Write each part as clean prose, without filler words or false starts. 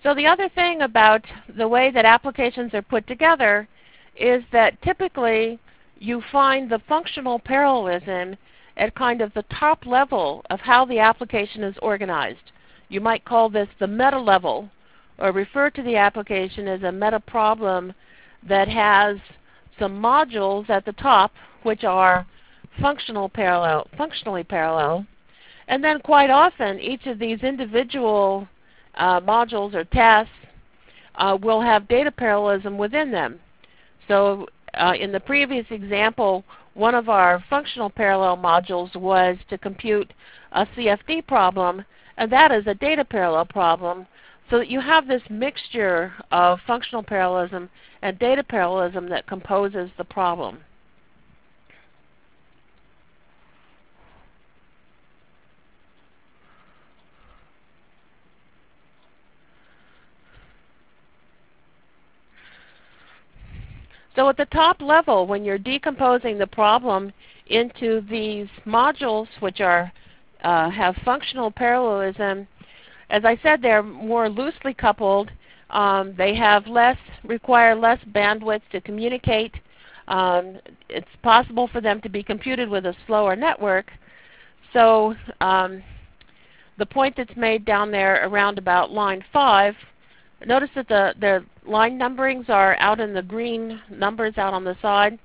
So the other thing about the way that applications are put together is that typically you find the functional parallelism at kind of the top level of how the application is organized. You might call this the meta level, or refer to the application as a meta problem that has some modules at the top which are functionally parallel. And then quite often each of these individual modules or tasks will have data parallelism within them. So in the previous example, one of our functional parallel modules was to compute a CFD problem, and that is a data parallel problem, so that you have this mixture of functional parallelism and data parallelism that composes the problem. So at the top level, when you're decomposing the problem into these modules which are have functional parallelism, as I said, they're more loosely coupled. They require less bandwidth to communicate. It's possible for them to be computed with a slower network. So the point that's made down there around about line 5, notice that the line numberings are out in the green numbers out on the side,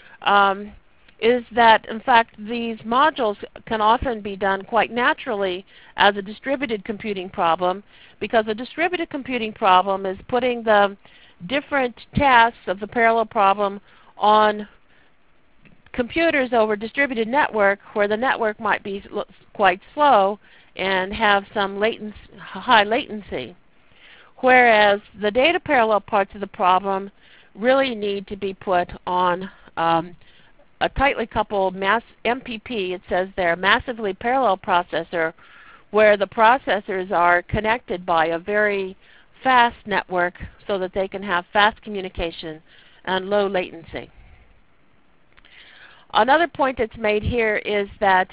is that in fact these modules can often be done quite naturally as a distributed computing problem, because a distributed computing problem is putting the different tasks of the parallel problem on computers over a distributed network where the network might be quite slow and have some high latency. Whereas the data parallel parts of the problem really need to be put on a tightly coupled MPP, it says there, massively parallel processor, where the processors are connected by a very fast network so that they can have fast communication and low latency. Another point that's made here is that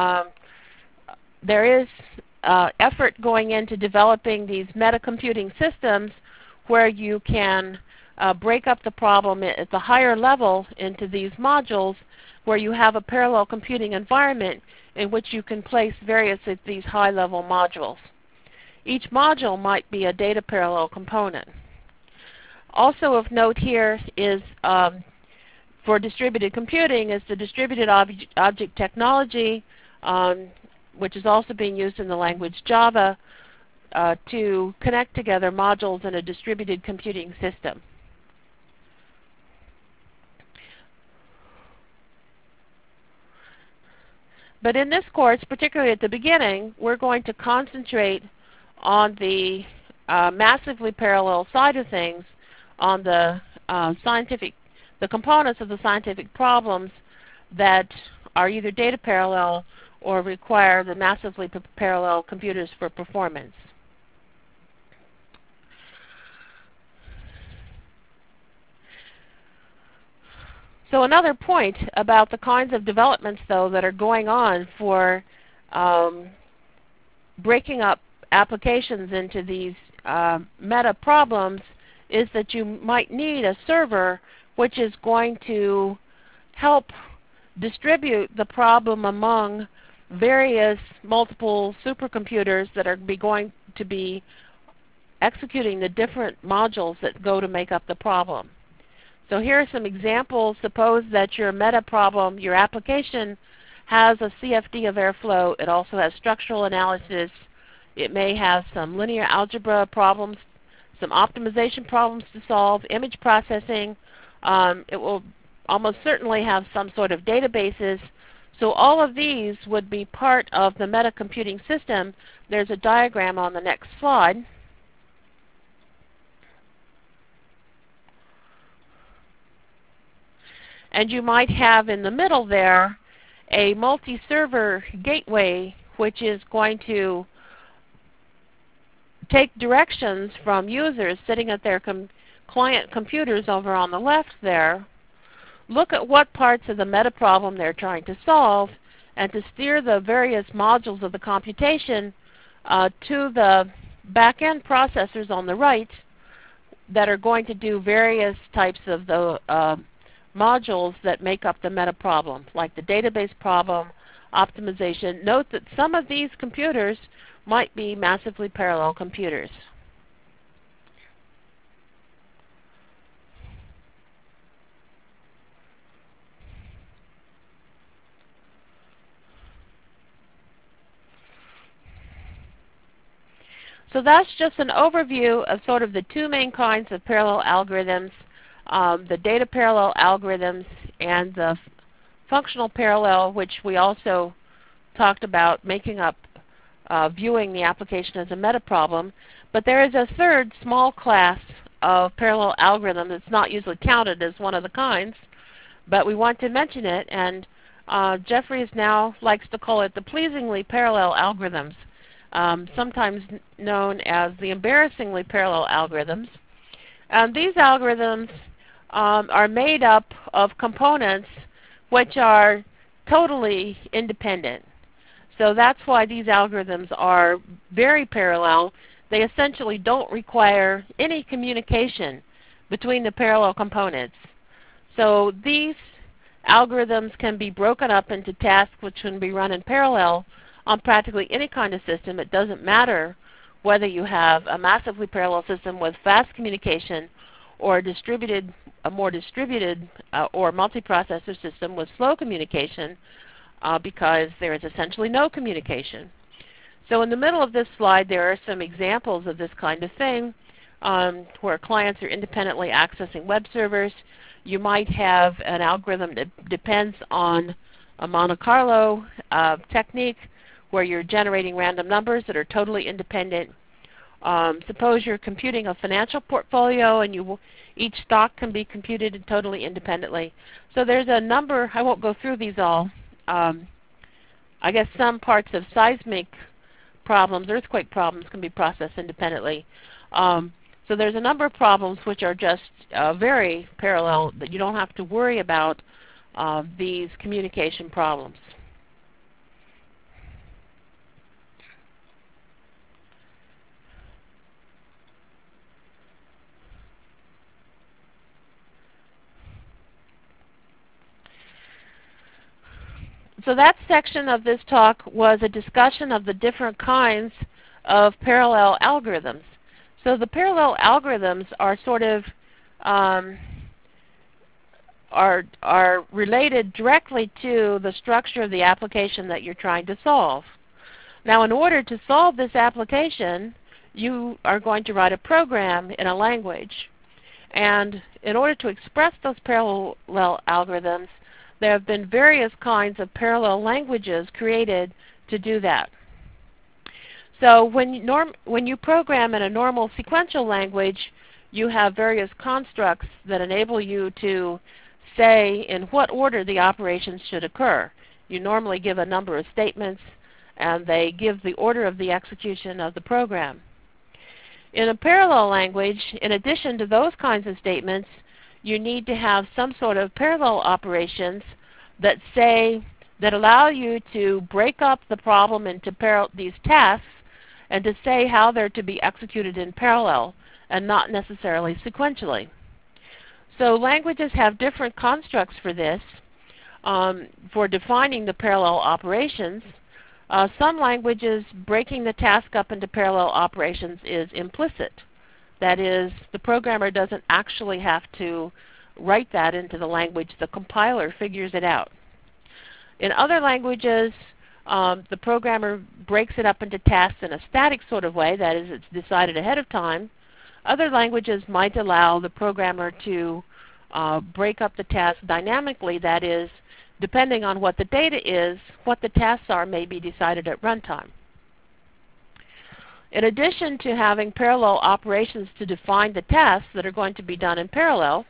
there is effort going into developing these meta-computing systems where you can break up the problem at the higher level into these modules where you have a parallel computing environment in which you can place various of these high-level modules. Each module might be a data parallel component. Also of note here is for distributed computing is the distributed object technology, which is also being used in the language Java, to connect together modules in a distributed computing system. But in this course, particularly at the beginning, we're going to concentrate on the massively parallel side of things, on the components of the scientific problems that are either data parallel or require the massively parallel computers for performance. So another point about the kinds of developments, though, that are going on for breaking up applications into these meta problems is that you might need a server which is going to help distribute the problem among various multiple supercomputers that are going to be executing the different modules that go to make up the problem. So here are some examples. Suppose that your meta problem, your application, has a CFD of airflow. It also has structural analysis. It may have some linear algebra problems, some optimization problems to solve, image processing. It will almost certainly have some sort of databases. So all of these would be part of the meta computing system. There's a diagram on the next slide. And you might have in the middle there a multi-server gateway which is going to take directions from users sitting at their client computers over on the left there, look at what parts of the meta problem they're trying to solve, and to steer the various modules of the computation to the back-end processors on the right that are going to do various types of the modules that make up the meta problem, like the database problem, optimization. Note that some of these computers might be massively parallel computers. So that's just an overview of sort of the two main kinds of parallel algorithms, the data parallel algorithms and the functional parallel, which we also talked about making up, viewing the application as a meta problem. But there is a third small class of parallel algorithm that's not usually counted as one of the kinds, but we want to mention it, and Jeffries now likes to call it the pleasingly parallel algorithms, sometimes known as the embarrassingly parallel algorithms. And these algorithms are made up of components which are totally independent. So that's why these algorithms are very parallel. They essentially don't require any communication between the parallel components. So these algorithms can be broken up into tasks which can be run in parallel on practically any kind of system. It doesn't matter whether you have a massively parallel system with fast communication or a more distributed or multiprocessor system with slow communication, because there is essentially no communication. So in the middle of this slide there are some examples of this kind of thing, where clients are independently accessing web servers. You might have an algorithm that depends on a Monte Carlo technique, where you're generating random numbers that are totally independent. Suppose you're computing a financial portfolio and each stock can be computed totally independently. So there's a number, I won't go through these all. I guess some parts of seismic problems, earthquake problems, can be processed independently. So there's a number of problems which are just very parallel, that you don't have to worry about these communication problems. So that section of this talk was a discussion of the different kinds of parallel algorithms. So the parallel algorithms are sort of are related directly to the structure of the application that you're trying to solve. Now, in order to solve this application, you are going to write a program in a language. And in order to express those parallel algorithms, there have been various kinds of parallel languages created to do that. So when you program in a normal sequential language, you have various constructs that enable you to say in what order the operations should occur. You normally give a number of statements, and they give the order of the execution of the program. In a parallel language, in addition to those kinds of statements, you need to have some sort of parallel operations that allow you to break up the problem into these tasks and to say how they're to be executed in parallel and not necessarily sequentially. So languages have different constructs for this, for defining the parallel operations. Some languages, breaking the task up into parallel operations is implicit. That is, the programmer doesn't actually have to write that into the language. The compiler figures it out. In other languages, the programmer breaks it up into tasks in a static sort of way. That is, it's decided ahead of time. Other languages might allow the programmer to break up the task dynamically. That is, depending on what the data is, what the tasks are may be decided at runtime. In addition to having parallel operations to define the tasks that are going to be done in parallel,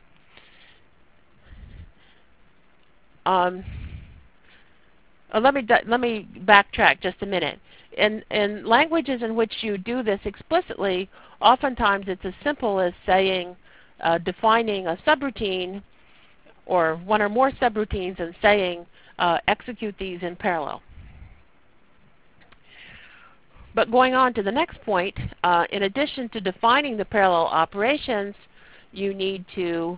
let me backtrack just a minute. In languages in which you do this explicitly, oftentimes it's as simple as saying, defining a subroutine or one or more subroutines and saying execute these in parallel. But going on to the next point, in addition to defining the parallel operations, you need to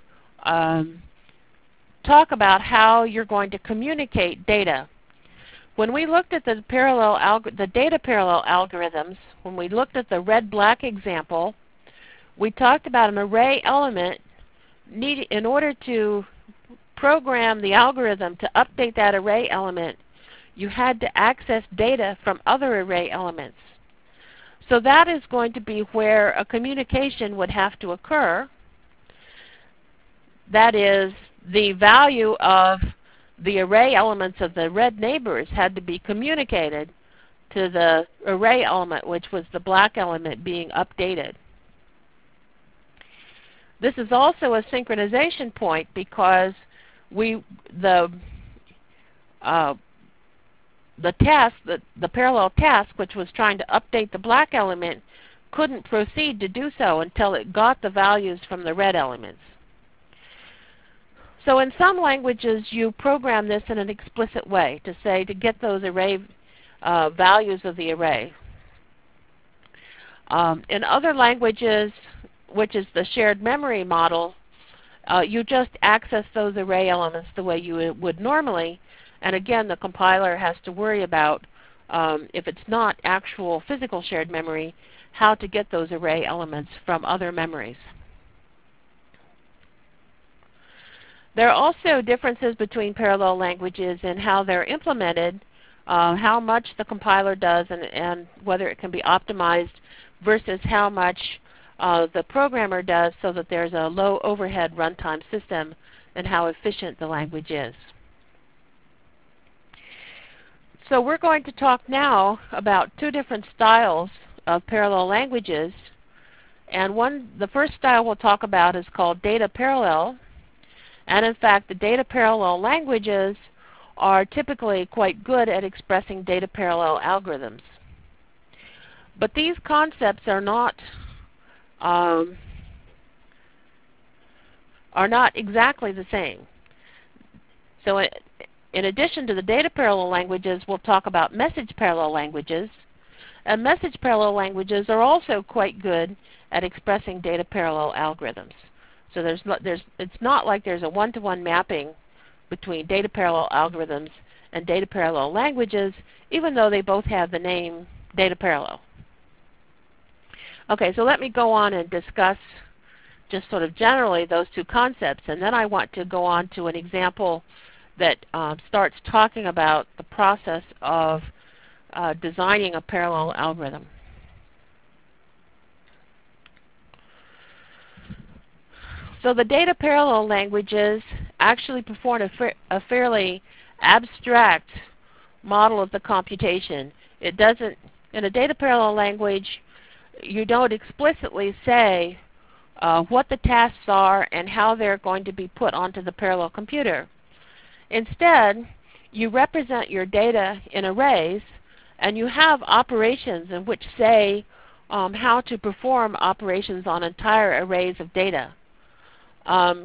talk about how you're going to communicate data. When we looked at the data parallel algorithms, when we looked at the red-black example, we talked about an array element in order to program the algorithm to update that array element, you had to access data from other array elements. So that is going to be where a communication would have to occur. That is, the value of the array elements of the red neighbors had to be communicated to the array element, which was the black element being updated. This is also a synchronization point because the parallel task, which was trying to update the black element, couldn't proceed to do so until it got the values from the red elements. So in some languages, you program this in an explicit way to say to get those array values of the array. In other languages, which is the shared memory model, you just access those array elements the way you would normally. And again, the compiler has to worry about, if it's not actual physical shared memory, how to get those array elements from other memories. There are also differences between parallel languages in how they're implemented, how much the compiler does, and whether it can be optimized versus how much the programmer does, so that there's a low overhead runtime system and how efficient the language is. So we're going to talk now about two different styles of parallel languages. And the first style we'll talk about is called data parallel. And in fact, the data parallel languages are typically quite good at expressing data parallel algorithms. But these concepts are not exactly the same. So in addition to the data parallel languages, we'll talk about message parallel languages. And message parallel languages are also quite good at expressing data parallel algorithms. So it's not like there's a one-to-one mapping between data parallel algorithms and data parallel languages, even though they both have the name data parallel. Okay, so let me go on and discuss just sort of generally those two concepts, and then I want to go on to an example that starts talking about the process of designing a parallel algorithm. So the data parallel languages actually perform a fairly abstract model of the computation. It doesn't, in a data parallel language, you don't explicitly say what the tasks are and how they're going to be put onto the parallel computer. Instead, you represent your data in arrays, and you have operations in which say how to perform operations on entire arrays of data. And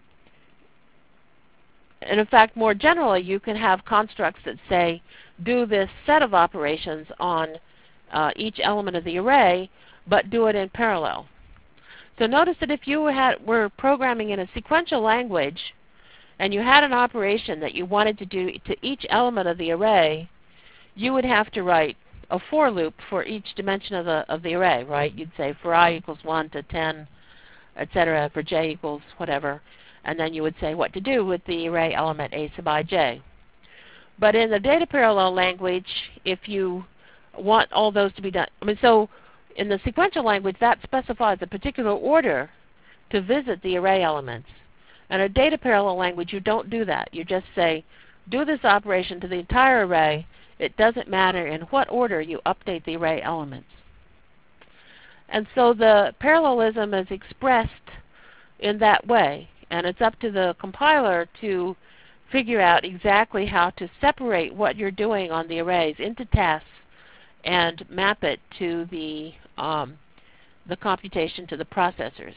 in fact, more generally, you can have constructs that say, do this set of operations on each element of the array, but do it in parallel. So notice that if you were programming in a sequential language, and you had an operation that you wanted to do to each element of the array, you would have to write a for loop for each dimension of the array, right? You'd say for I equals 1 to 10, etc., for j equals whatever, and then you would say what to do with the array element a sub ij. But in the data parallel language, if you want all those to be done, so in the sequential language, that specifies a particular order to visit the array elements. In a data parallel language, you don't do that. You just say, do this operation to the entire array. It doesn't matter in what order you update the array elements. And so the parallelism is expressed in that way, and it's up to the compiler to figure out exactly how to separate what you're doing on the arrays into tasks and map it to the computation to the processors.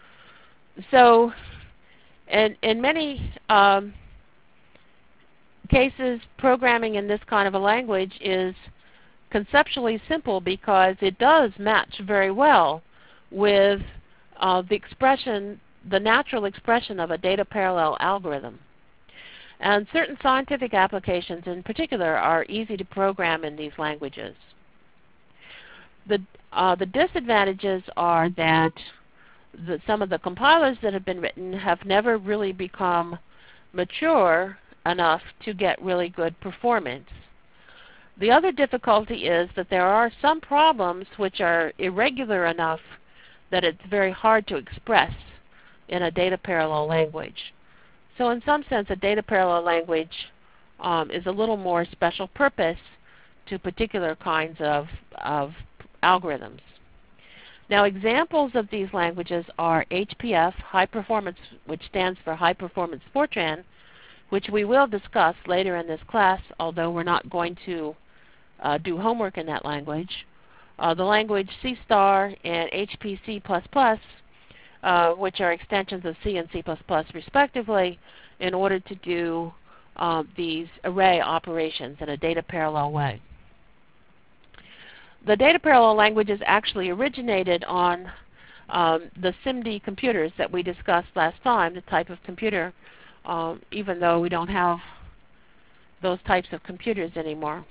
So in many cases, programming in this kind of a language is conceptually simple because it does match very well with the natural expression of a data parallel algorithm. And certain scientific applications in particular are easy to program in these languages. The disadvantages are that some of the compilers that have been written have never really become mature enough to get really good performance. The other difficulty is that there are some problems which are irregular enough that it's very hard to express in a data parallel language. So in some sense, a data parallel language is a little more special purpose to particular kinds of algorithms. Now, examples of these languages are HPF, High Performance, which stands for High Performance Fortran, which we will discuss later in this class, although we're not going to do homework in that language. The language C star and HPC++, which are extensions of C and C++ respectively, in order to do these array operations in a data parallel way. The data parallel languages actually originated on the SIMD computers that we discussed last time, the type of computer, even though we don't have those types of computers anymore.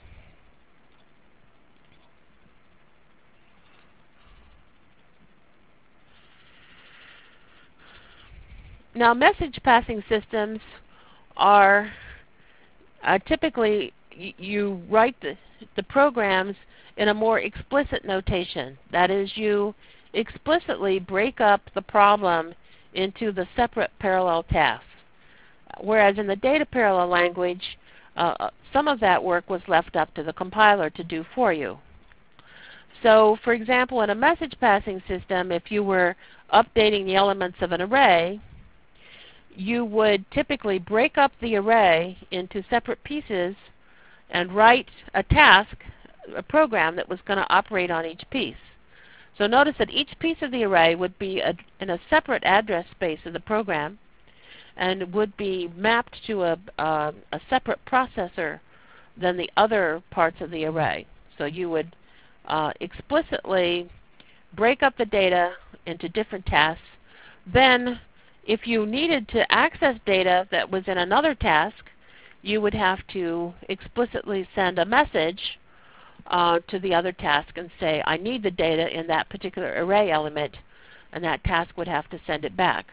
Now, message passing systems are typically you write the programs in a more explicit notation. That is, you explicitly break up the problem into the separate parallel tasks. Whereas in the data parallel language, some of that work was left up to the compiler to do for you. So, for example, in a message passing system, if you were updating the elements of an array, you would typically break up the array into separate pieces and write a task, a program that was going to operate on each piece. So notice that each piece of the array would be in a separate address space of the program and would be mapped to a separate processor than the other parts of the array. So you would explicitly break up the data into different tasks. Then, if you needed to access data that was in another task, you would have to explicitly send a message to the other task and say, I need the data in that particular array element, and that task would have to send it back.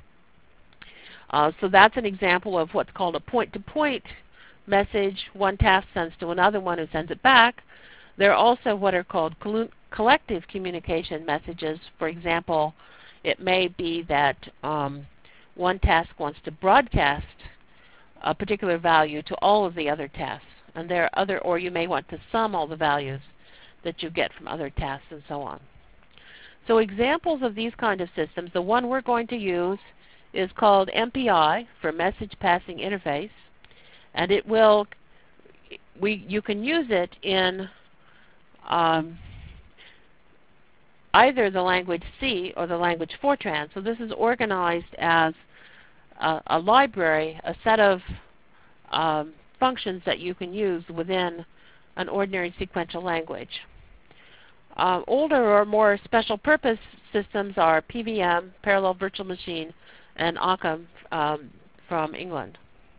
So that's an example of what's called a point-to-point message. One task sends to another one who sends it back. There are also what are called collective communication messages. For example, it may be that one task wants to broadcast a particular value to all of the other tasks, and there are other, or you may want to sum all the values that you get from other tasks and so on. So examples of these kind of systems, the one we're going to use is called MPI, for Message Passing Interface, and it will, you can use it in either the language C or the language Fortran. So this is organized as a library, a set of functions that you can use within an ordinary sequential language. Older or more special purpose systems are PVM, Parallel Virtual Machine, and Occam from England.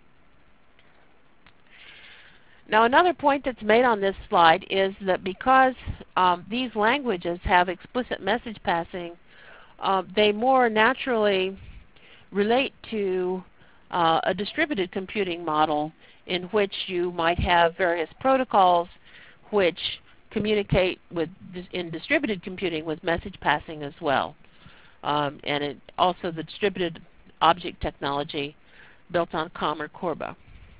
Now, another point that's made on this slide is that because these languages have explicit message passing, they more naturally relate to a distributed computing model in which you might have various protocols which communicate in distributed computing with message passing as well. And also the distributed object technology built on COM or Corba.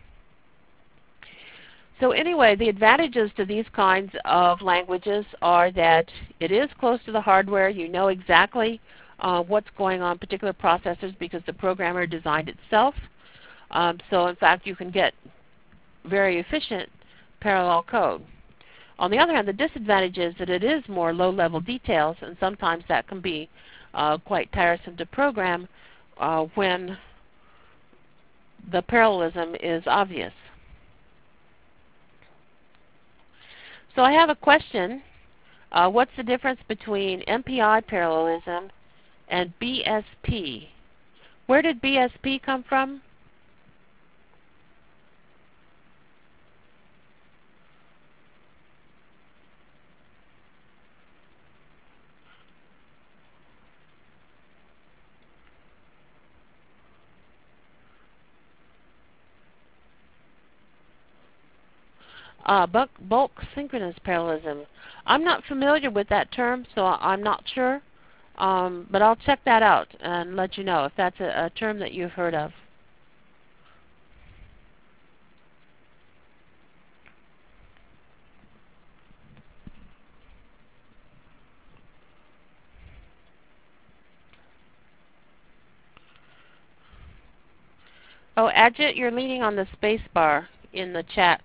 So anyway, the advantages to these kinds of languages are that it is close to the hardware. You know exactly what's going on particular processors because the programmer designed itself. So in fact, you can get very efficient parallel code. On the other hand, the disadvantage is that it is more low-level details, and sometimes that can be quite tiresome to program when the parallelism is obvious. So I have a question. What's the difference between MPI parallelism and BSP? Where did BSP come from? Bulk synchronous parallelism. I'm not familiar with that term, so I'm not sure. But I'll check that out and let you know if that's a term that you've heard of. Oh, Ajit, you're leaning on the space bar in the chat.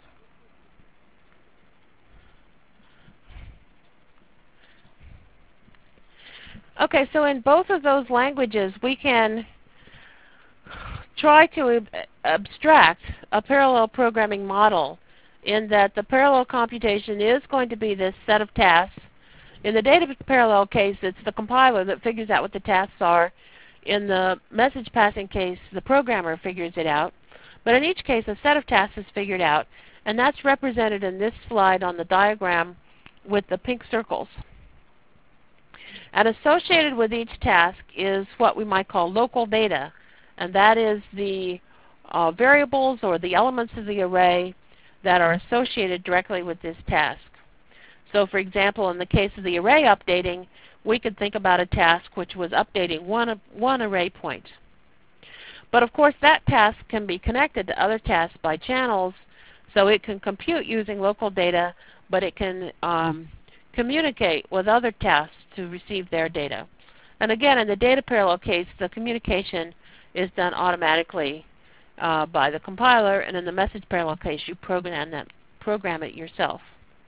Okay, so in both of those languages, we can try to abstract a parallel programming model in that the parallel computation is going to be this set of tasks. In the data parallel case, it's the compiler that figures out what the tasks are. In the message passing case, the programmer figures it out. But in each case, a set of tasks is figured out, and that's represented in this slide on the diagram with the pink circles. And associated with each task is what we might call local data, and that is the variables or the elements of the array that are associated directly with this task. So for example, in the case of the array updating, we could think about a task which was updating one array point. But of course that task can be connected to other tasks by channels, so it can compute using local data, but it can communicate with other tasks to receive their data. And again, in the data parallel case, the communication is done automatically by the compiler, and in the message parallel case, you program it yourself.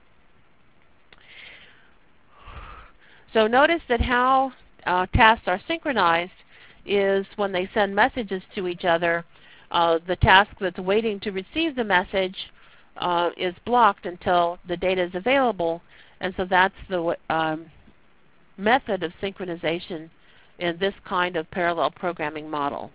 So notice that how tasks are synchronized is when they send messages to each other, the task that's waiting to receive the message is blocked until the data is available, and so that's the method of synchronization in this kind of parallel programming model.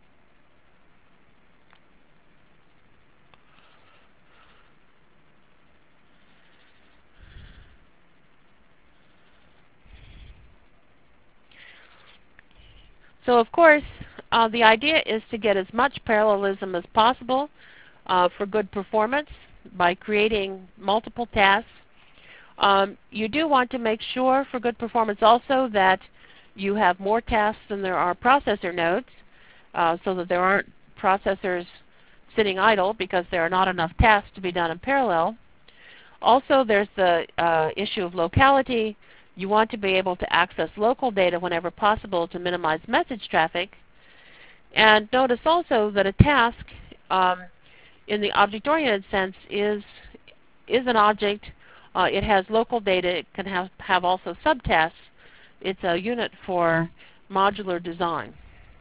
So of course, the idea is to get as much parallelism as possible for good performance by creating multiple tasks. You do want to make sure for good performance also that you have more tasks than there are processor nodes, so that there aren't processors sitting idle because there are not enough tasks to be done in parallel. Also, there's the issue of locality. You want to be able to access local data whenever possible to minimize message traffic. And notice also that a task in the object-oriented sense is an object. It has local data. It can have also subtasks. It's a unit for modular design.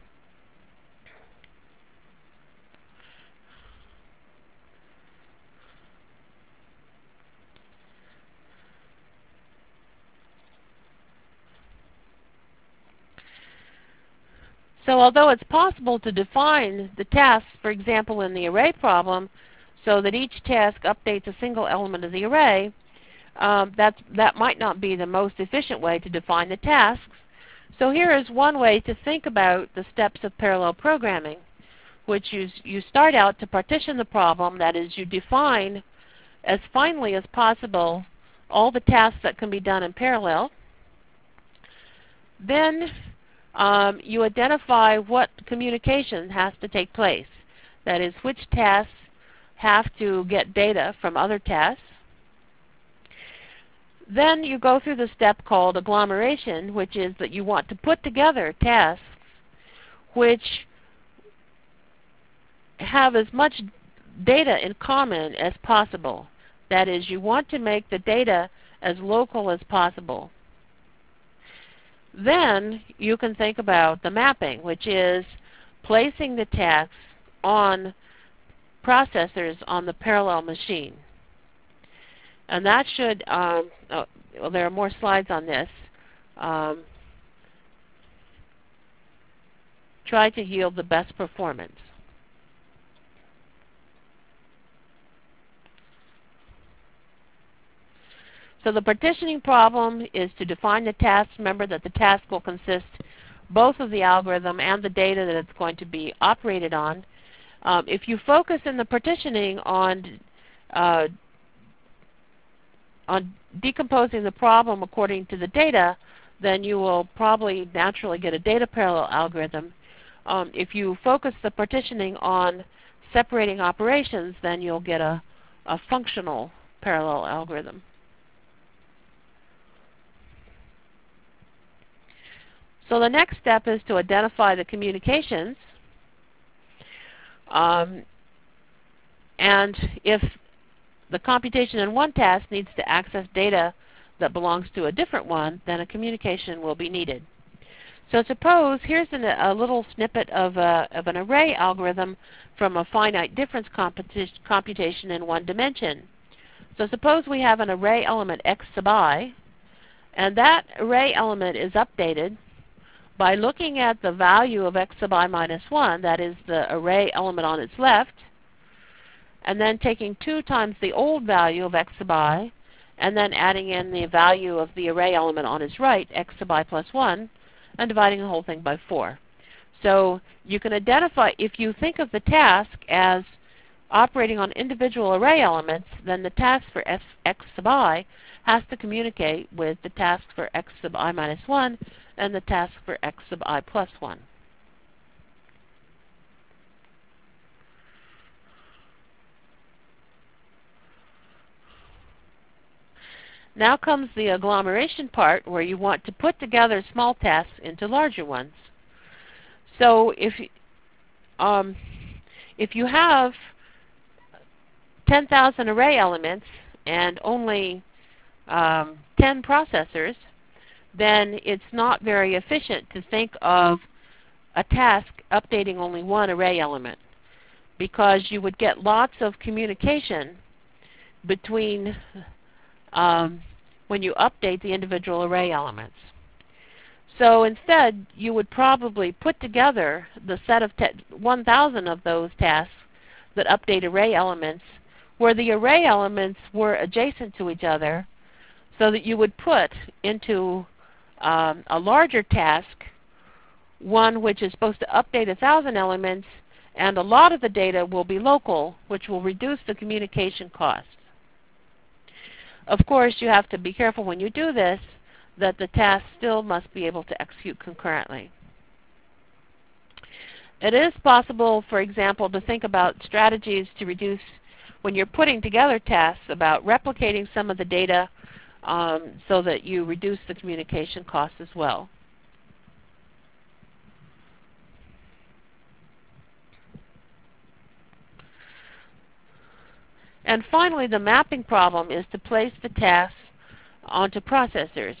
So although it's possible to define the tasks, for example, in the array problem, so that each task updates a single element of the array, that might not be the most efficient way to define the tasks. So here is one way to think about the steps of parallel programming, which you start out to partition the problem. That is, you define as finely as possible all the tasks that can be done in parallel. Then you identify what communication has to take place. That is, which tasks have to get data from other tasks. Then you go through the step called agglomeration, which is that you want to put together tasks which have as much data in common as possible. That is, you want to make the data as local as possible. Then you can think about the mapping, which is placing the tasks on processors on the parallel machine. And that should, well, there are more slides on this, try to yield the best performance. So the partitioning problem is to define the task. Remember that the task will consist both of the algorithm and the data that it's going to be operated on. If you focus in the partitioning on decomposing the problem according to the data, then you will probably naturally get a data parallel algorithm. If you focus the partitioning on separating operations, then you'll get a functional parallel algorithm. So the next step is to identify the communications. And if the computation in one task needs to access data that belongs to a different one, then a communication will be needed. So suppose, here's a little snippet of an array algorithm from a finite difference computation in one dimension. So suppose we have an array element x sub I, and that array element is updated by looking at the value of x sub I minus 1, that is the array element on its left, and then taking 2 times the old value of x sub I, and then adding in the value of the array element on its right, x sub I plus 1, and dividing the whole thing by 4. So you can identify, if you think of the task as operating on individual array elements, then the task for x sub I has to communicate with the task for x sub I minus 1 and the task for x sub I plus 1. Now comes the agglomeration part, where you want to put together small tasks into larger ones. So if you have 10,000 array elements and only 10 processors, then it's not very efficient to think of a task updating only one array element, because you would get lots of communication between when you update the individual array elements. So instead, you would probably put together the set of 1,000 of those tasks that update array elements, where the array elements were adjacent to each other, so that you would put into a larger task one which is supposed to update 1,000 elements, and a lot of the data will be local, which will reduce the communication cost. Of course, you have to be careful when you do this that the task still must be able to execute concurrently. It is possible, for example, to think about strategies to reduce, when you're putting together tasks, about replicating some of the data so that you reduce the communication cost as well. And finally, the mapping problem is to place the tasks onto processors.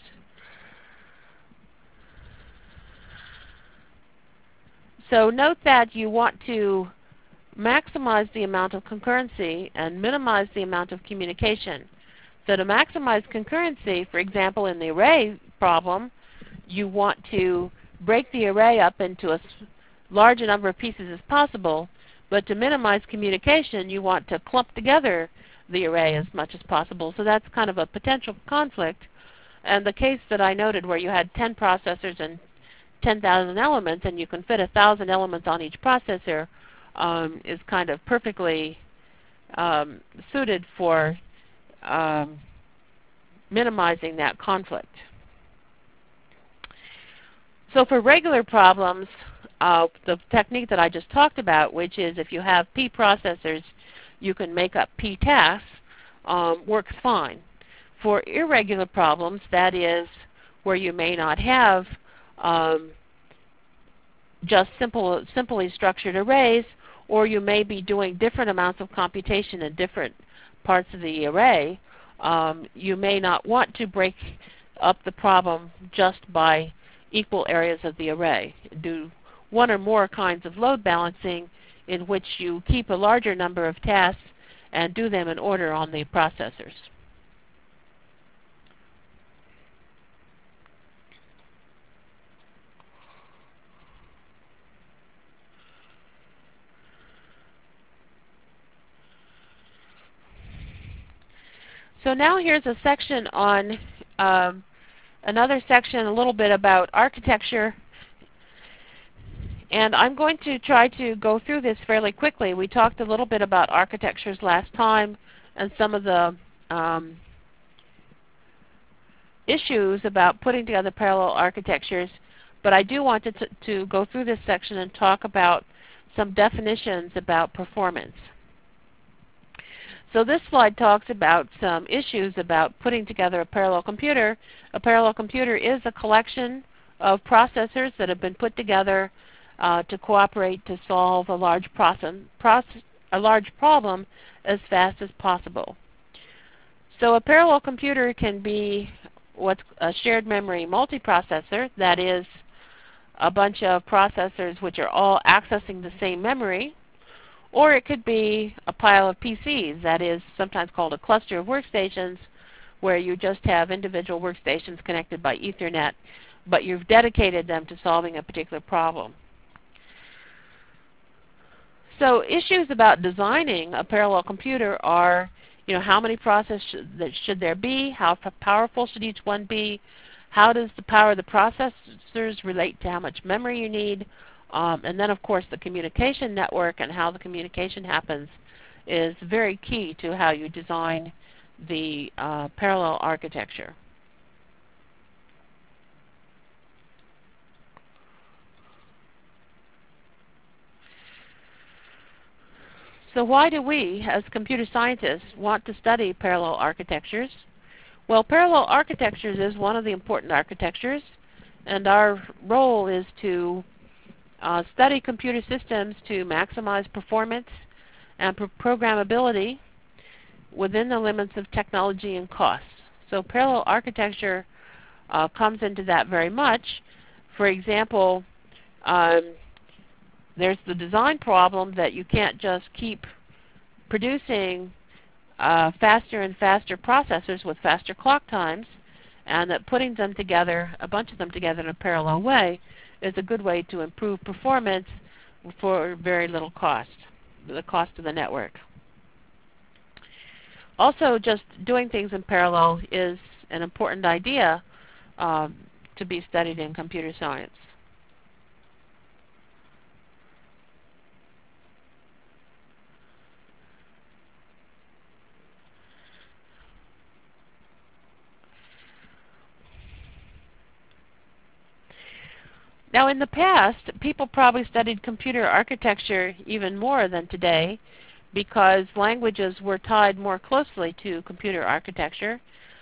So note that you want to maximize the amount of concurrency and minimize the amount of communication. So to maximize concurrency, for example, in the array problem, you want to break the array up into as large a number of pieces as possible, but to minimize communication, you want to clump together the array as much as possible. So that's kind of a potential conflict. And the case that I noted, where you had 10 processors and 10,000 elements, and you can fit 1,000 elements on each processor, is kind of perfectly suited for minimizing that conflict. So for regular problems, the technique that I just talked about, which is if you have P processors, you can make up P tasks, works fine. For irregular problems, that is where you may not have just simply structured arrays, or you may be doing different amounts of computation in different parts of the array, you may not want to break up the problem just by equal areas of the array. Do one or more kinds of load balancing in which you keep a larger number of tasks and do them in order on the processors. So now here's a section on another section, a little bit about architecture. And I'm going to try to go through this fairly quickly. We talked a little bit about architectures last time and some of the issues about putting together parallel architectures. But I do want to go through this section and talk about some definitions about performance. So this slide talks about some issues about putting together a parallel computer. A parallel computer is a collection of processors that have been put together to cooperate to solve a large problem as fast as possible. So a parallel computer can be what's a shared memory multiprocessor, that is a bunch of processors which are all accessing the same memory. Or it could be a pile of PCs, that is sometimes called a cluster of workstations, where you just have individual workstations connected by Ethernet, but you've dedicated them to solving a particular problem. So issues about designing a parallel computer are, how many processors should there be? How powerful should each one be? How does the power of the processors relate to how much memory you need? And then, of course, the communication network and how the communication happens is very key to how you design the parallel architecture. So why do we, as computer scientists, want to study parallel architectures? Well, parallel architectures is one of the important architectures, and our role is to study computer systems to maximize performance and programmability within the limits of technology and costs. So parallel architecture comes into that very much. For example, there's the design problem that you can't just keep producing faster and faster processors with faster clock times, and that putting them together, a bunch of them together in a parallel way, is a good way to improve performance for very little cost, the cost of the network. Also, just doing things in parallel is an important idea to be studied in computer science. Now, in the past, people probably studied computer architecture even more than today because languages were tied more closely to computer architecture.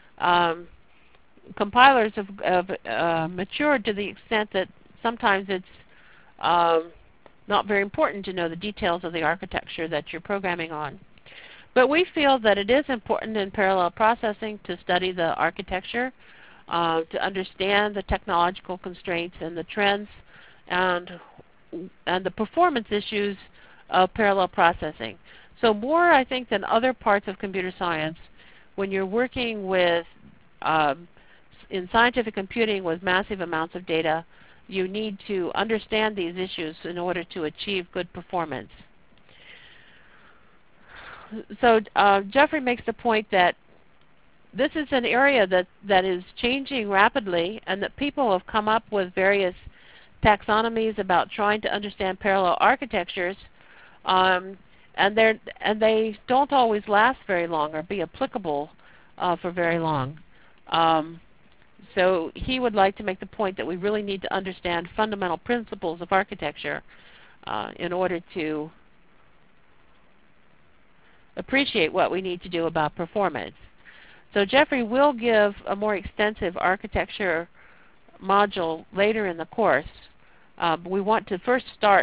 Compilers have matured to the extent that sometimes it's not very important to know the details of the architecture that you're programming on. But we feel that it is important in parallel processing to study the architecture, to understand the technological constraints and the trends and the performance issues of parallel processing. So more, I think, than other parts of computer science, when you're working with in scientific computing with massive amounts of data, you need to understand these issues in order to achieve good performance. So Jeffrey makes the point that this is an area that is changing rapidly, and that people have come up with various taxonomies about trying to understand parallel architectures, and they don't always last very long or be applicable for very long. So he would like to make the point that we really need to understand fundamental principles of architecture in order to appreciate what we need to do about performance. So Jeffrey will give a more extensive architecture module later in the course. But we want to first start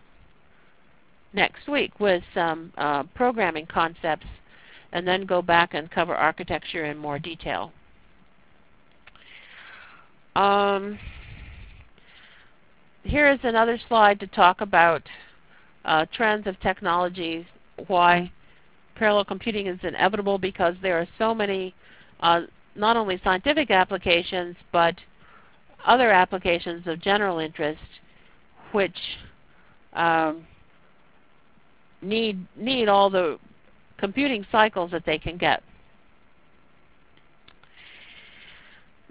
next week with some programming concepts and then go back and cover architecture in more detail. Here is another slide to talk about trends of technologies, why parallel computing is inevitable, because there are so many not only scientific applications but other applications of general interest which need all the computing cycles that they can get.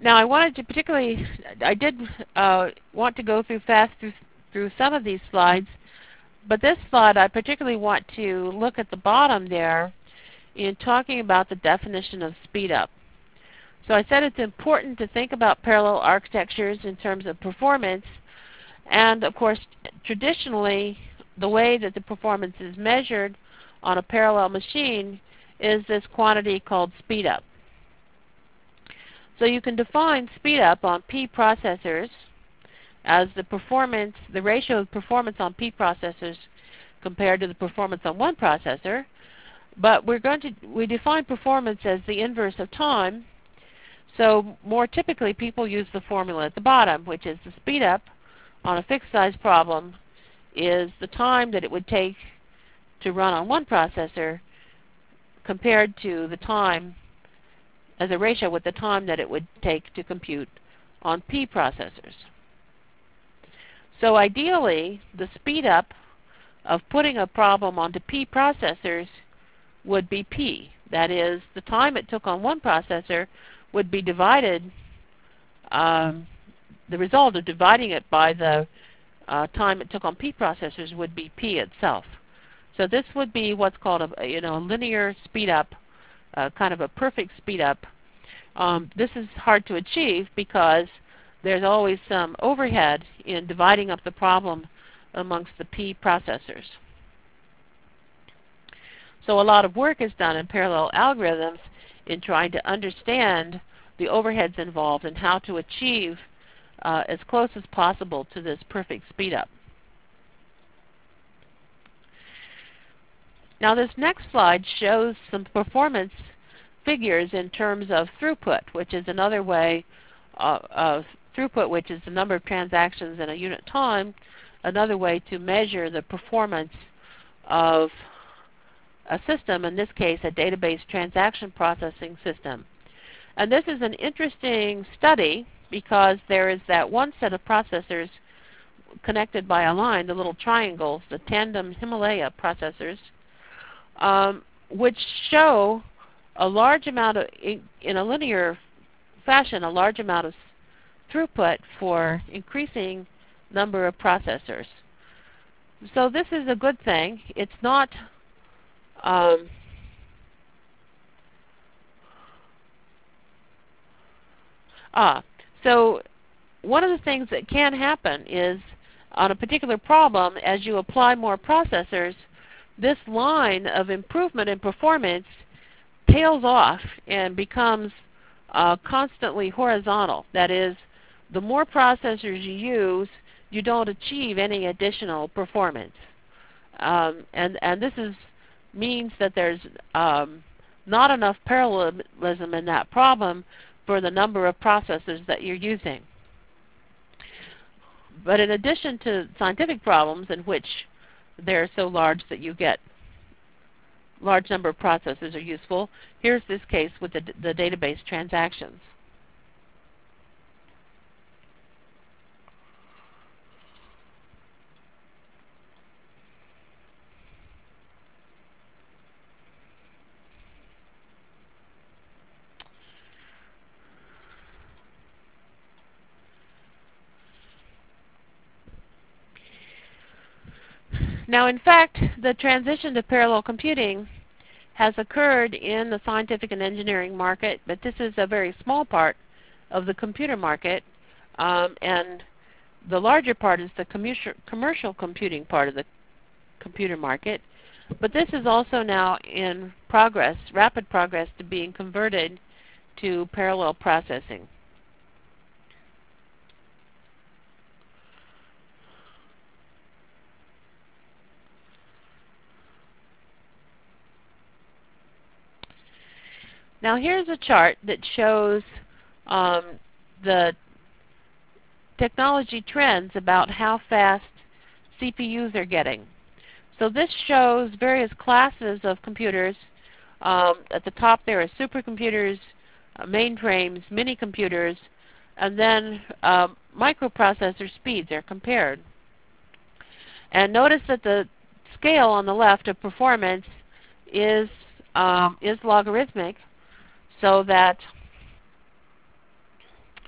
Now I wanted to particularly, I did want to go through some of these slides, but this slide I particularly want to look at the bottom there in talking about the definition of speed up. So I said it's important to think about parallel architectures in terms of performance, and of course traditionally the way that the performance is measured on a parallel machine is this quantity called speed up. So you can define speed up on P processors as the ratio of performance on P processors compared to the performance on one processor. But we define performance as the inverse of time. So more typically people use the formula at the bottom, which is the speed up on a fixed size problem is the time that it would take to run on one processor compared to the time as a ratio with the time that it would take to compute on P processors. So ideally, the speed up of putting a problem onto P processors would be P. That is, the time it took on one processor would be divided, the result of dividing it by the time it took on P processors would be P itself. So this would be what's called a linear speed up, kind of a perfect speed up. This is hard to achieve because there's always some overhead in dividing up the problem amongst the P processors. So a lot of work is done in parallel algorithms in trying to understand the overheads involved and how to achieve as close as possible to this perfect speed up. Now this next slide shows some performance figures in terms of throughput, which is another way of throughput, which is the number of transactions in a unit time, another way to measure the performance of a system, in this case a database transaction processing system. And this is an interesting study because there is that one set of processors connected by a line, the little triangles, the tandem Himalaya processors, which show a large amount of, in a linear fashion, a large amount of throughput for increasing number of processors. So this is a good thing. It's not so one of the things that can happen is on a particular problem, as you apply more processors, this line of improvement in performance tails off and becomes constantly horizontal. That is, the more processors you use, you don't achieve any additional performance. And this means that there's not enough parallelism in that problem for the number of processors that you're using. But in addition to scientific problems in which they're so large that you get large number of processors are useful, here's this case with the database transactions. Now, in fact, the transition to parallel computing has occurred in the scientific and engineering market, but this is a very small part of the computer market, and the larger part is the commercial computing part of the computer market. But this is also now in progress, rapid progress, to being converted to parallel processing. Now here's a chart that shows the technology trends about how fast CPUs are getting. So this shows various classes of computers. At the top there are supercomputers, mainframes, mini computers, and then microprocessor speeds are compared. And notice that the scale on the left of performance is logarithmic, so that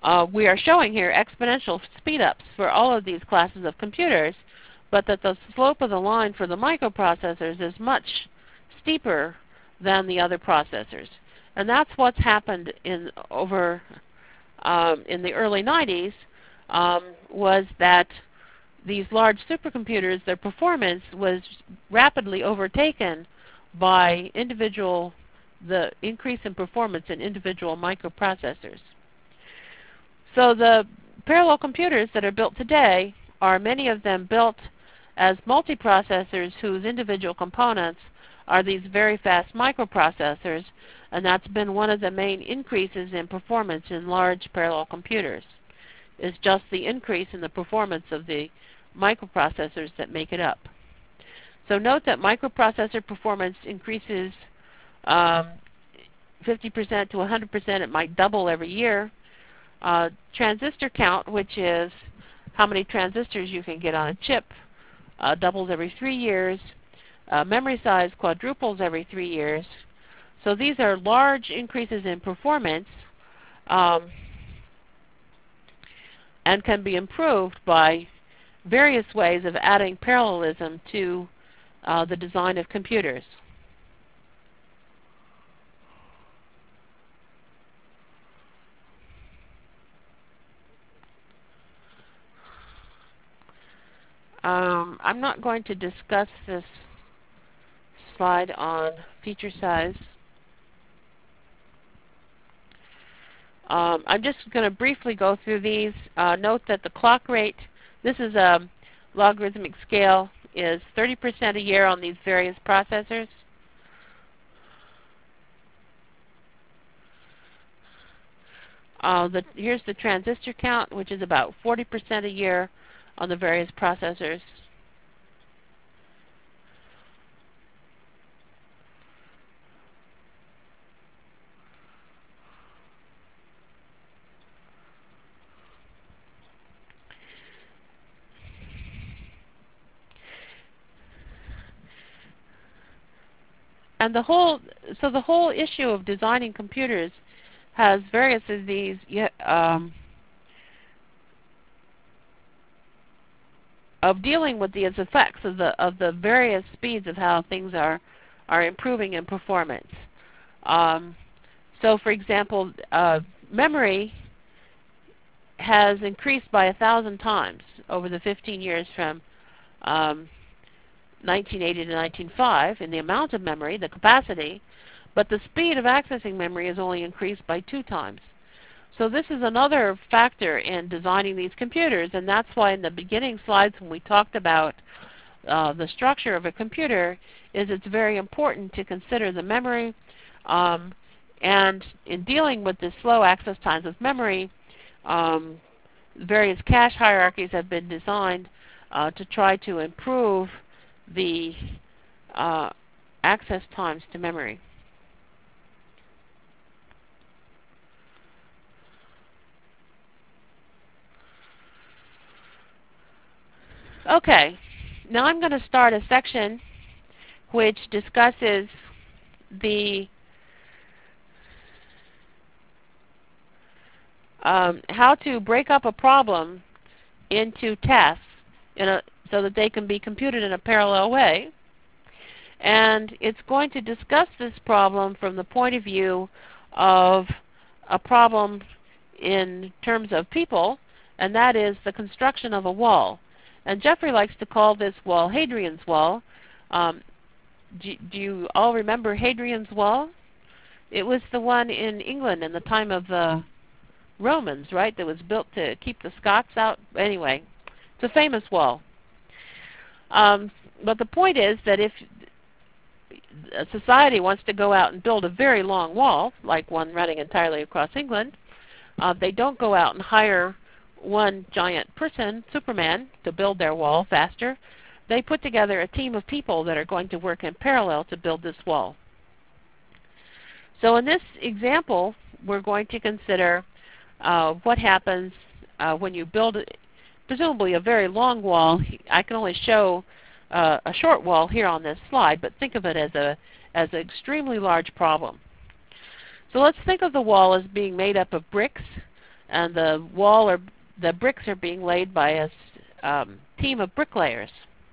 we are showing here exponential speedups for all of these classes of computers, but that the slope of the line for the microprocessors is much steeper than the other processors. And that's what's happened in the early 90s, was that these large supercomputers, their performance was rapidly overtaken by the increase in performance in individual microprocessors. So the parallel computers that are built today are many of them built as multiprocessors whose individual components are these very fast microprocessors, and that's been one of the main increases in performance in large parallel computers, is just the increase in the performance of the microprocessors that make it up. So note that microprocessor performance increases 50% to 100%. It might double every year. Transistor count, which is how many transistors you can get on a chip, doubles every 3 years. Memory size quadruples every 3 years. So these are large increases in performance, and can be improved by various ways of adding parallelism to the design of computers. I'm not going to discuss this slide on feature size. I'm just going to briefly go through these. Note that the clock rate, this is a logarithmic scale, is 30% a year on these various processors. Here's the transistor count, which is about 40% a year on the various processors. And the whole issue of designing computers has various of these of dealing with these effects of the various speeds of how things are improving in performance. So, for example, memory has increased by 1,000 times over the 15 years from 1980 to 1905 in the amount of memory, the capacity, but the speed of accessing memory has only increased by 2 times. So this is another factor in designing these computers, and that's why in the beginning slides when we talked about the structure of a computer, is it's very important to consider the memory, and in dealing with the slow access times of memory, various cache hierarchies have been designed to try to improve the access times to memory. Okay, now I'm going to start a section which discusses the how to break up a problem into tasks so that they can be computed in a parallel way. And it's going to discuss this problem from the point of view of a problem in terms of people, and that is the construction of a wall. And Jeffrey likes to call this wall Hadrian's Wall. Do you all remember Hadrian's Wall? It was the one in England in the time of the Romans, right, that was built to keep the Scots out. Anyway, it's a famous wall. But the point is that if a society wants to go out and build a very long wall, like one running entirely across England, they don't go out and hire one giant person, Superman, to build their wall faster. They put together a team of people that are going to work in parallel to build this wall. So in this example, we're going to consider what happens when you build presumably a very long wall. I can only show a short wall here on this slide, but think of it as an extremely large problem. So let's think of the wall as being made up of bricks, and the bricks are being laid by a team of bricklayers.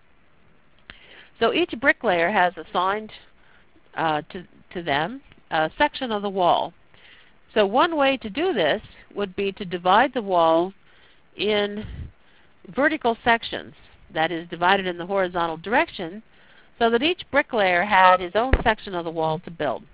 So each bricklayer has assigned to them a section of the wall. So one way to do this would be to divide the wall in vertical sections, that is, divided in the horizontal direction, so that each bricklayer had his own section of the wall to build.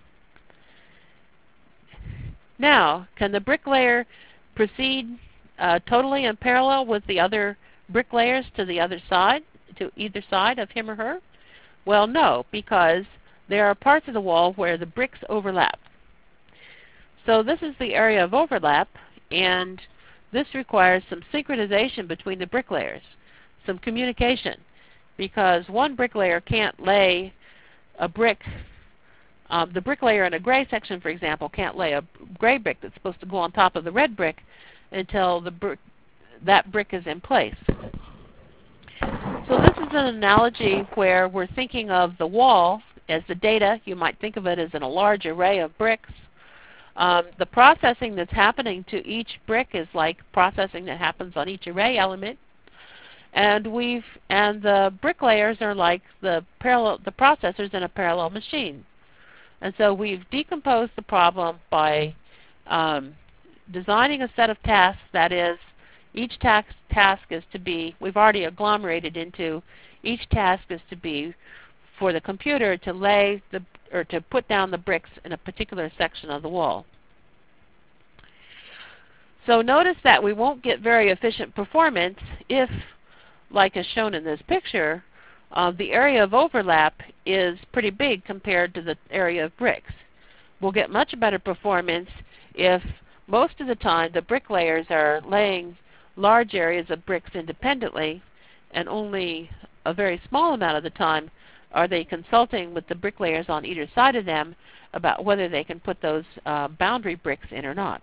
Now, can the bricklayer proceed totally in parallel with the other bricklayers to either side of him or her? Well, no, because there are parts of the wall where the bricks overlap. So this is the area of overlap, and this requires some synchronization between the bricklayers, some communication, because one bricklayer can't lay a brick. The bricklayer in a gray section, for example, can't lay a gray brick that's supposed to go on top of the red brick until that brick is in place. So this is an analogy where we're thinking of the wall as the data. You might think of it as in a large array of bricks. The processing that's happening to each brick is like processing that happens on each array element. And the bricklayers are like the processors in a parallel machine. And so we've decomposed the problem by designing a set of tasks. That is, each task is to be, we've already agglomerated into, each task is to be for the computer to lay or to put down the bricks in a particular section of the wall. So notice that we won't get very efficient performance if, like is shown in this picture, the area of overlap is pretty big compared to the area of bricks. We'll get much better performance if most of the time the bricklayers are laying large areas of bricks independently, and only a very small amount of the time are they consulting with the bricklayers on either side of them about whether they can put those boundary bricks in or not.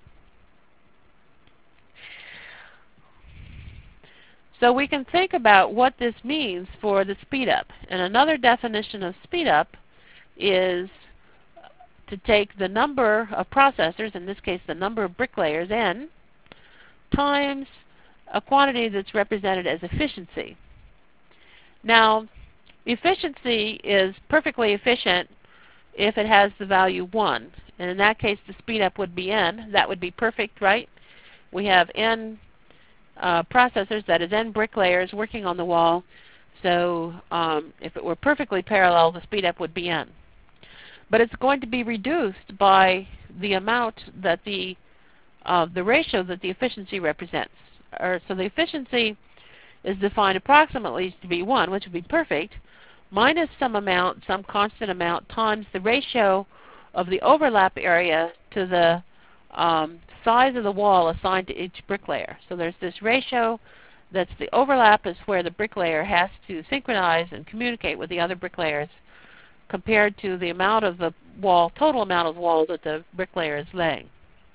So we can think about what this means for the speed up. And another definition of speed up is to take the number of processors, in this case the number of bricklayers, n, times a quantity that's represented as efficiency. Now, efficiency is perfectly efficient if it has the value 1. And in that case, the speed up would be n. That would be perfect, right? We have n processors, that is n bricklayers, working on the wall. So if it were perfectly parallel, the speed up would be n. But it's going to be reduced by the amount that the ratio that the efficiency represents. So the efficiency is defined approximately to be 1, which would be perfect, minus some amount, some constant amount, times the ratio of the overlap area to the size of the wall assigned to each bricklayer. So there's this ratio that's the overlap is where the bricklayer has to synchronize and communicate with the other bricklayers compared to the amount of the wall, total amount of wall that the bricklayer is laying.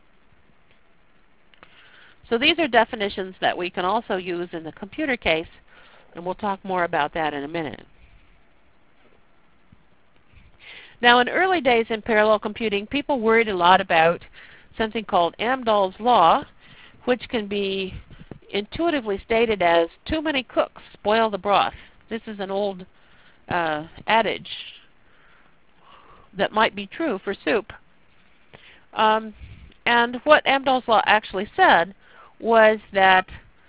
So these are definitions that we can also use in the computer case, and we'll talk more about that in a minute. Now, in early days in parallel computing, people worried a lot about something called Amdahl's law, which can be intuitively stated as too many cooks spoil the broth. This is an old adage that might be true for soup. And what Amdahl's law actually said was that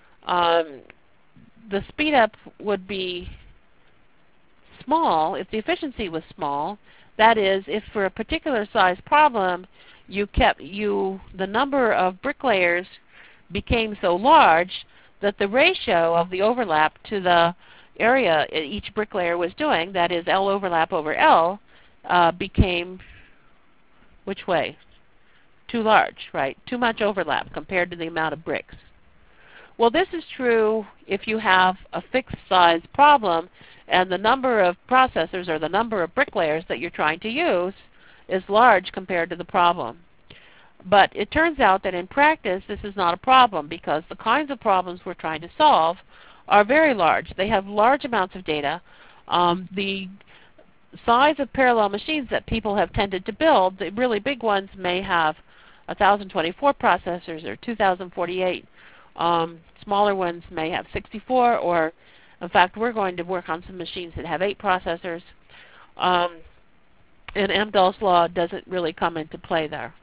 the speed up would be small if the efficiency was small. That is, if for a particular size problem the number of bricklayers became so large that the ratio of the overlap to the area each bricklayer was doing, that is L overlap over L, became, which way? Too large, right? Too much overlap compared to the amount of bricks. Well, this is true if you have a fixed size problem and the number of processors or the number of bricklayers that you're trying to use is large compared to the problem. But it turns out that in practice this is not a problem because the kinds of problems we're trying to solve are very large. They have large amounts of data. The size of parallel machines that people have tended to build, the really big ones, may have 1,024 processors or 2,048. Smaller ones may have 64, or in fact, we're going to work on some machines that have 8 processors. And Amdahl's law doesn't really come into play there.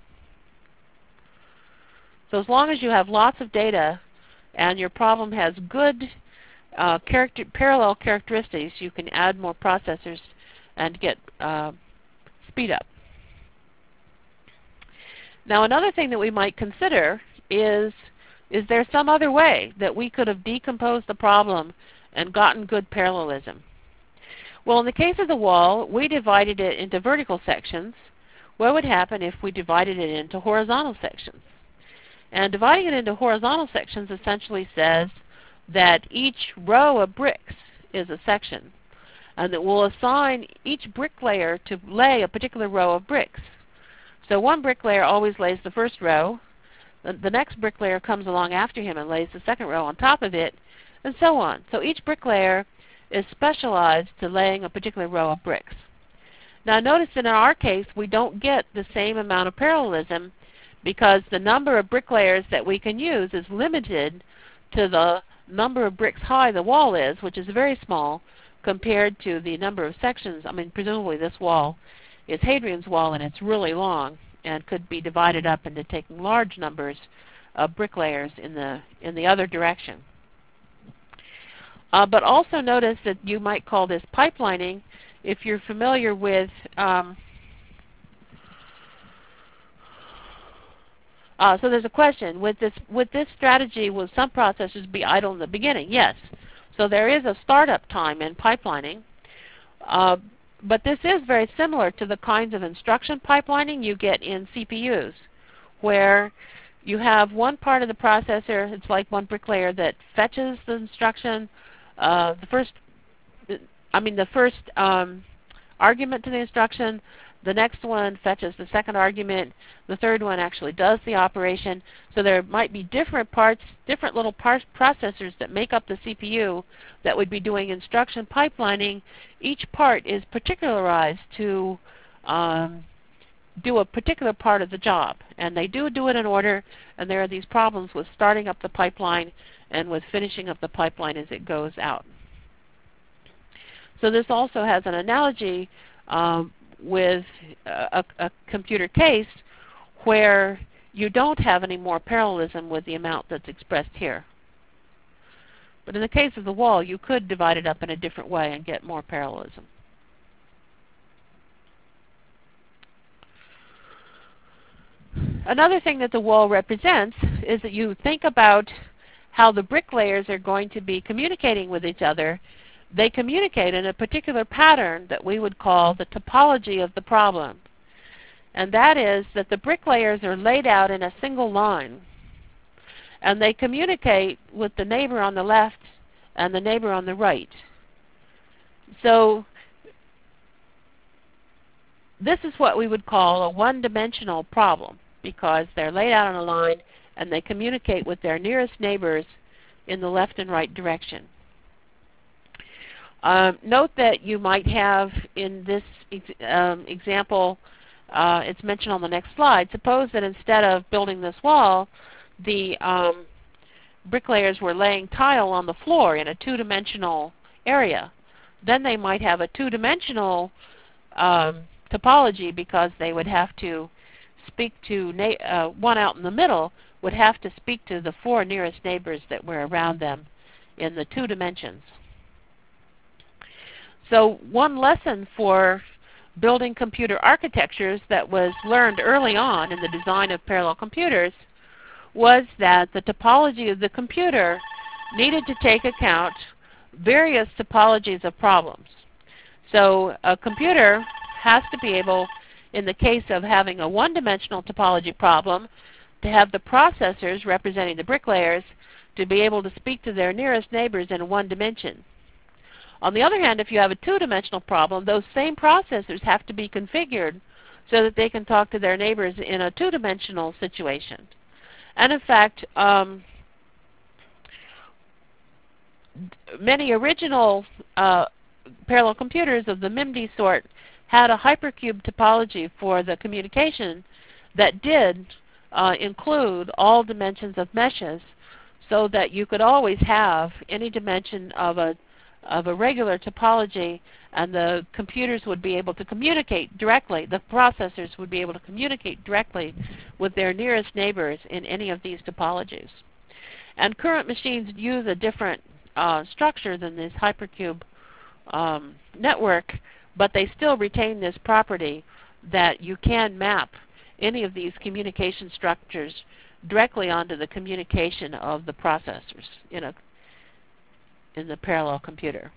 So as long as you have lots of data and your problem has good parallel characteristics, you can add more processors and get speed up. Now another thing that we might consider is there some other way that we could have decomposed the problem and gotten good parallelism? Well, in the case of the wall, we divided it into vertical sections. What would happen if we divided it into horizontal sections? And dividing it into horizontal sections essentially says that each row of bricks is a section, and that we'll assign each bricklayer to lay a particular row of bricks. So one bricklayer always lays the first row, the next bricklayer comes along after him and lays the second row on top of it, and so on. So each bricklayer is specialized to laying a particular row of bricks. Now notice that in our case we don't get the same amount of parallelism because the number of bricklayers that we can use is limited to the number of bricks high the wall is, which is very small compared to the number of sections. I mean, presumably this wall is Hadrian's Wall and it's really long and could be divided up into taking large numbers of bricklayers in the other direction. But also notice that you might call this pipelining if you're familiar with so there's a question. With this strategy, will some processors be idle in the beginning? Yes. So there is a startup time in pipelining. But this is very similar to the kinds of instruction pipelining you get in CPUs, where you have one part of the processor, it's like one bricklayer that fetches the instruction, the first argument to the instruction, the next one fetches the second argument, the third one actually does the operation. So there might be different parts, different little processors that make up the CPU that would be doing instruction pipelining. Each part is particularized to do a particular part of the job. And they do it in order, and there are these problems with starting up the pipeline and with finishing up the pipeline as it goes out. So this also has an analogy with a computer case where you don't have any more parallelism with the amount that's expressed here. But in the case of the wall, you could divide it up in a different way and get more parallelism. Another thing that the wall represents is that you think about how the bricklayers are going to be communicating with each other. They communicate in a particular pattern that we would call the topology of the problem. And that is that the bricklayers are laid out in a single line. And they communicate with the neighbor on the left and the neighbor on the right. So this is what we would call a one-dimensional problem, because they're laid out on a line and they communicate with their nearest neighbors in the left and right direction. Note that you might have in this example, it's mentioned on the next slide, suppose that instead of building this wall, the bricklayers were laying tile on the floor in a two-dimensional area. Then they might have a two-dimensional topology, because they would have to speak to, one out in the middle would have to speak to the four nearest neighbors that were around them in the two dimensions. So one lesson for building computer architectures that was learned early on in the design of parallel computers was that the topology of the computer needed to take account various topologies of problems. So a computer has to be able, in the case of having a one-dimensional topology problem, to have the processors representing the bricklayers to be able to speak to their nearest neighbors in one dimension. On the other hand, if you have a two-dimensional problem, those same processors have to be configured so that they can talk to their neighbors in a two-dimensional situation. And in fact, many original parallel computers of the MIMD sort had a hypercube topology for the communication that did include all dimensions of meshes, so that you could always have any dimension of a regular topology, and the computers would be able to communicate directly, the processors would be able to communicate directly with their nearest neighbors in any of these topologies. And current machines use a different structure than this hypercube network, but they still retain this property that you can map any of these communication structures directly onto the communication of the processors in the parallel computer.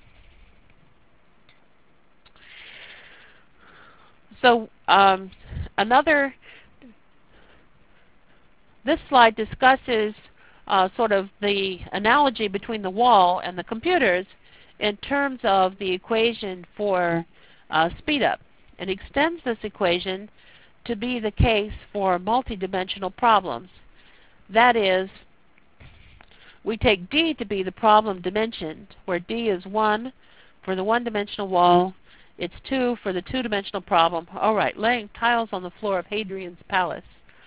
So this slide discusses sort of the analogy between the wall and the computers in terms of the equation for speed up, and extends this equation to be the case for multidimensional problems. That is, we take D to be the problem dimension, where D is 1 for the one-dimensional wall, it's 2 for the two-dimensional problem. All right, laying tiles on the floor of Hadrian's palace.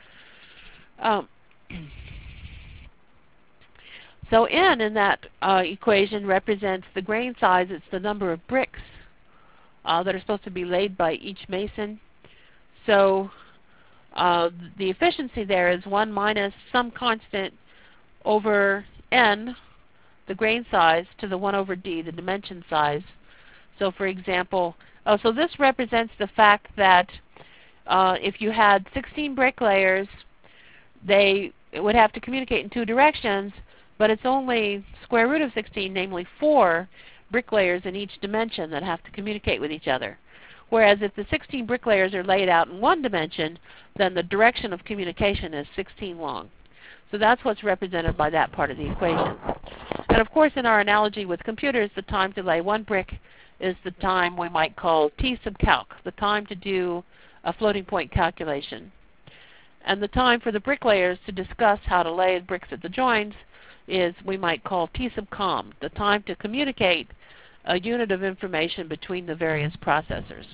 So N in that equation represents the grain size. It's the number of bricks that are supposed to be laid by each mason. So the efficiency there is 1 minus some constant over N, the grain size, to the 1 over D, the dimension size. So for example, so this represents the fact that if you had 16 bricklayers, they would have to communicate in 2 directions, but it's only square root of 16, namely 4 bricklayers in each dimension that have to communicate with each other. Whereas if the 16 bricklayers are laid out in 1 dimension, then the direction of communication is 16 long. So that's what's represented by that part of the equation. And of course, in our analogy with computers, the time to lay 1 brick is the time we might call T sub calc, the time to do a floating point calculation. And the time for the bricklayers to discuss how to lay bricks at the joins is we might call T sub com, the time to communicate a unit of information between the various processors.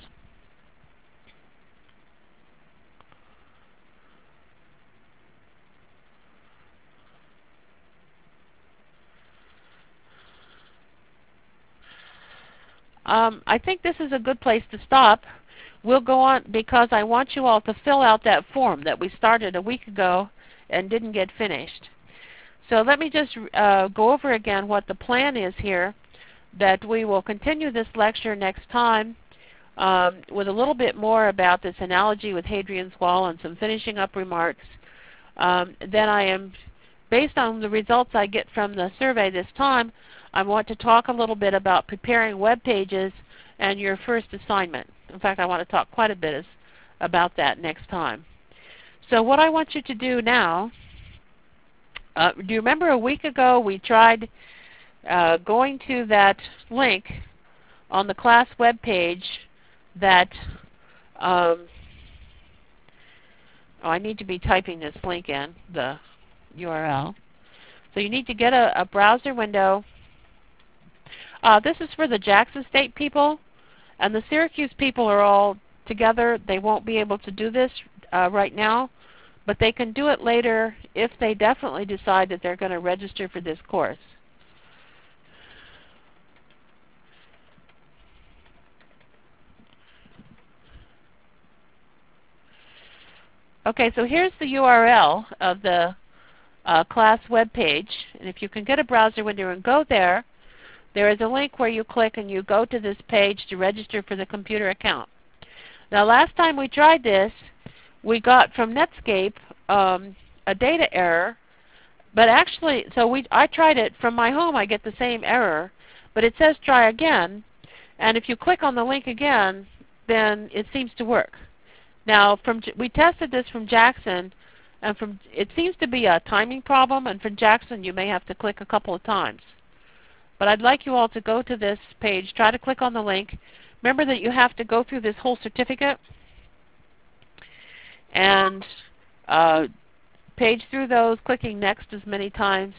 I think this is a good place to stop. We'll go on because I want you all to fill out that form that we started a week ago and didn't get finished. So let me just go over again what the plan is here, that we will continue this lecture next time with a little bit more about this analogy with Hadrian's Wall and some finishing up remarks. Then I am, based on the results I get from the survey this time, I want to talk a little bit about preparing web pages and your first assignment. In fact, I want to talk quite a bit about that next time. So what I want you to do now, do you remember a week ago we tried going to that link on the class web page that, I need to be typing this link in, the URL. So you need to get a browser window. This is for the Jackson State people, and the Syracuse people are all together. They won't be able to do this right now, but they can do it later if they definitely decide that they're going to register for this course. Okay, so here's the URL of the class web page, and if you can get a browser window and go there, there is a link where you click and you go to this page to register for the computer account. Now last time we tried this, we got from Netscape a data error, but actually, so I tried it from my home, I get the same error, but it says try again, and if you click on the link again, then it seems to work. Now, we tested this from Jackson, and it seems to be a timing problem, and from Jackson you may have to click a couple of times. But I'd like you all to go to this page, try to click on the link. Remember that you have to go through this whole certificate and page through those, clicking next as many times.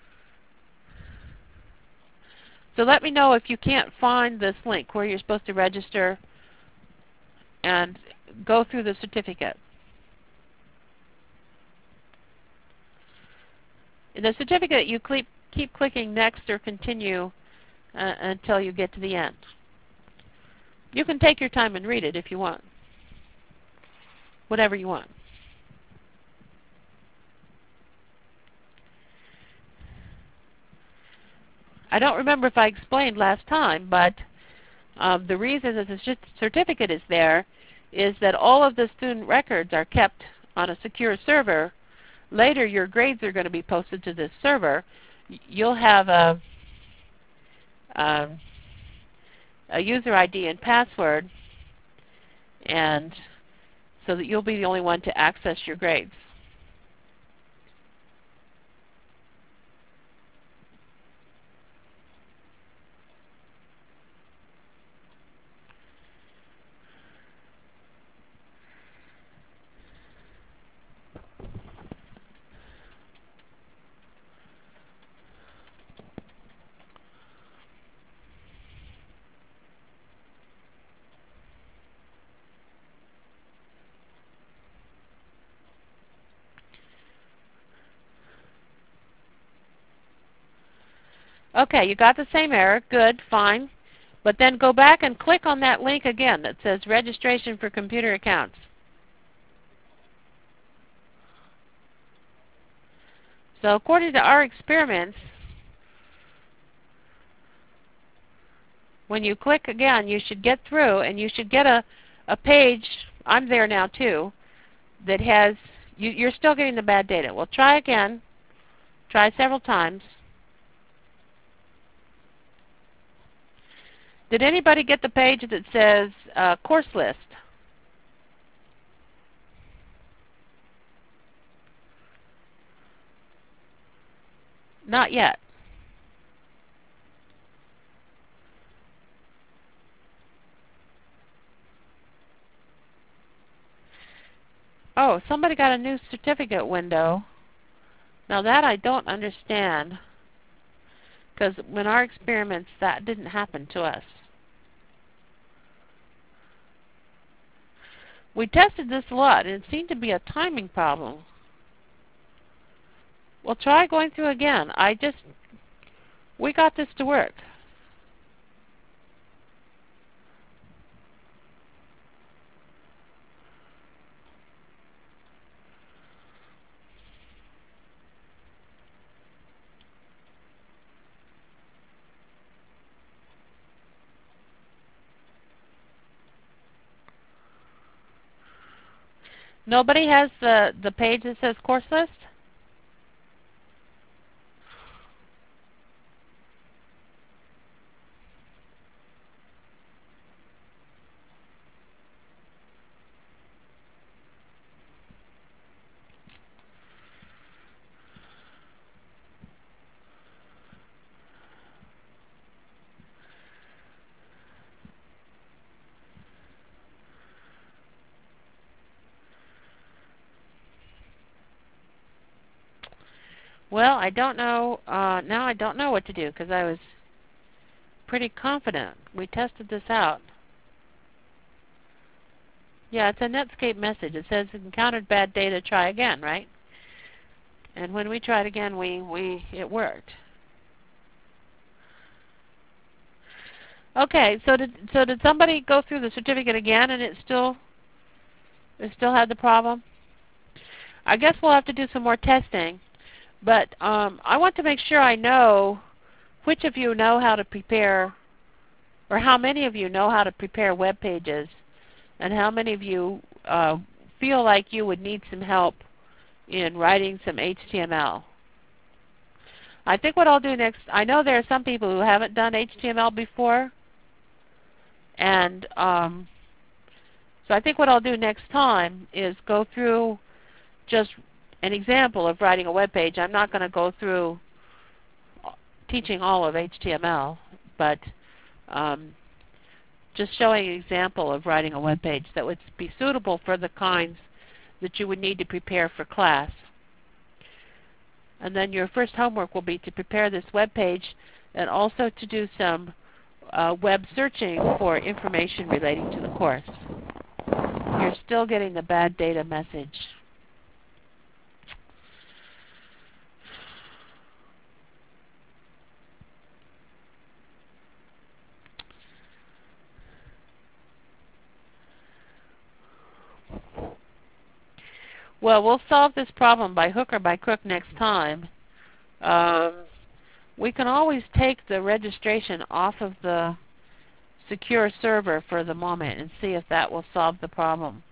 So let me know if you can't find this link where you're supposed to register and go through the certificate. In the certificate, you keep clicking Next or Continue until you get to the end. You can take your time and read it if you want. Whatever you want. I don't remember if I explained last time, but the reason that the certificate is there is that all of the student records are kept on a secure server. Later, your grades are going to be posted to this server. You'll have a user ID and password, and so that you'll be the only one to access your grades. Okay, you got the same error. Good, fine. But then go back and click on that link again that says Registration for Computer Accounts. So according to our experiments, when you click again, you should get through and you should get a page, I'm there now too, that has, you're still getting the bad data. Well, try again. Try several times. Did anybody get the page that says course list? Not yet. Oh, somebody got a new certificate window. Now that I don't understand, because when our experiments, that didn't happen to us. We tested this a lot, and it seemed to be a timing problem. Well, try going through again. We got this to work. Nobody has the page that says course list? Well, I don't know. Now I don't know what to do because I was pretty confident. We tested this out. Yeah, it's a Netscape message. It says encountered bad data, try again, right? And when we tried again, it worked. Okay, so did somebody go through the certificate again and it still had the problem? I guess we'll have to do some more testing. But I want to make sure I know which of you know how to prepare, or how many of you know how to prepare web pages, and how many of you feel like you would need some help in writing some HTML. I think what I'll do next, I know there are some people who haven't done HTML before, and so I think what I'll do next time is go through just an example of writing a web page. I'm not going to go through teaching all of HTML, but just showing an example of writing a web page that would be suitable for the kinds that you would need to prepare for class. And then your first homework will be to prepare this web page and also to do some web searching for information relating to the course. You're still getting the bad data message. Well, we'll solve this problem by hook or by crook next time. We can always take the registration off of the secure server for the moment and see if that will solve the problem.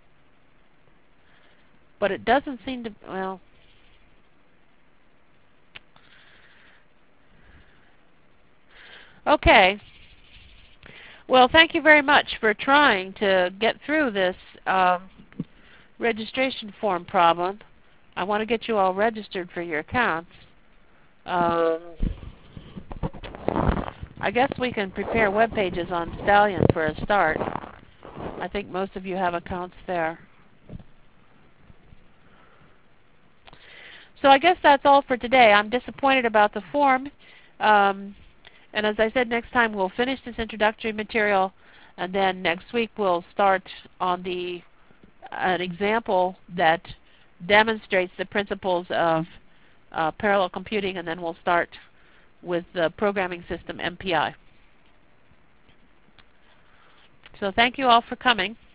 But it doesn't seem to, well, okay. Well, thank you very much for trying to get through this registration form problem. I want to get you all registered for your accounts. I guess we can prepare web pages on Stallion for a start. I think most of you have accounts there. So I guess that's all for today. I'm disappointed about the form. And as I said, next time we'll finish this introductory material, and then next week we'll start on an example that demonstrates the principles of parallel computing, and then we'll start with the programming system MPI. So thank you all for coming.